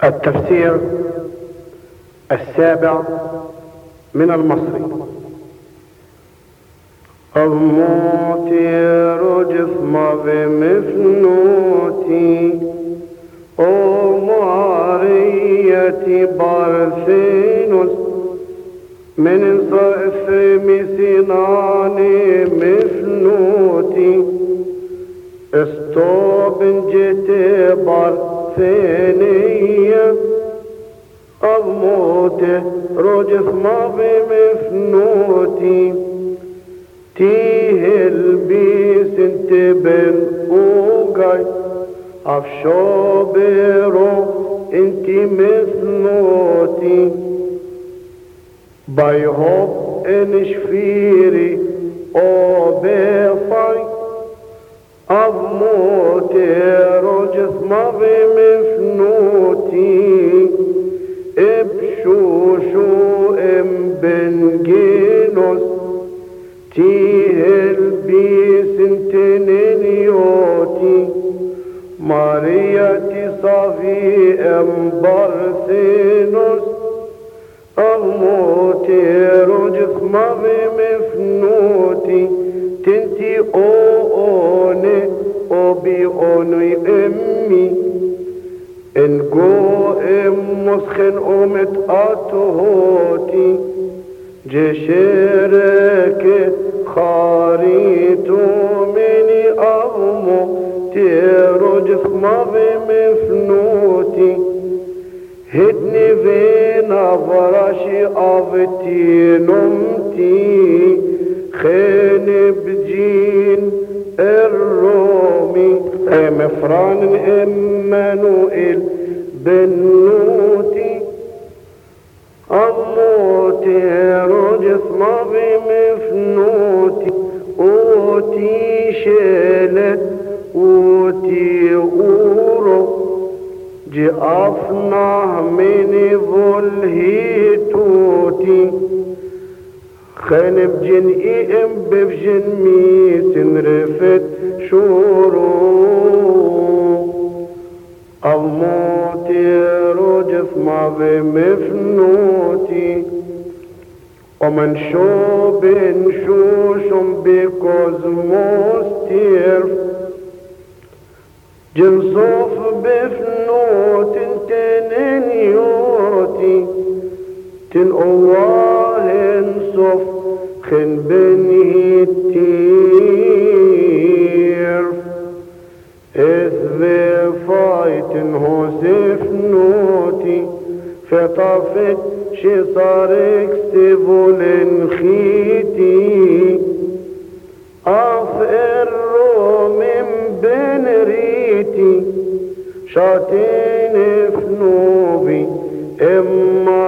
التفسير السابع من المصري. الموتي رجف ما بمفنوتي وماريتي بارثينوس من صف مسناني مفنوتي استوب جتي بارثينية الموتي رجف ما بمفنوتي تيه البيس انت بن اوغاي افشوبرو انت مثنوتي بايهوب انشفيري او بيفاي افموتي رجث ما بمفنوتي ابشوشو ام بنجينوس تيه البيس انتنينيوتي مارياتي صافي ام بارثينوس اموتي رجث ما بمفنوتي تنتي اوني او بيوني امي انقو ام مسخن امت اتهوتي جشرك خاريتو مني أغمو تيرجف ما بمفنوتي هدني فينا فراشي أفتي نمتي خين بجين الرومي مفران إمانوئيل بنوتي أموتي رجث ما بمفنوتي أوتي شلت أوتي أورو جأفناه من ظلهيتوتي خنب جن إيم بفجن ميسن رفت شورو أموتي رجف ما بمفنوتي ومن شوب شوشم بكوزموس تيرف جنصوف بفنوت تنينيوتي تن الله صف خن بني تيرف اثبي فايتن هوسف نوتي فطافت شي صارك سيفولن خيتي افقر من بن ريتي شاتين فنوبي اما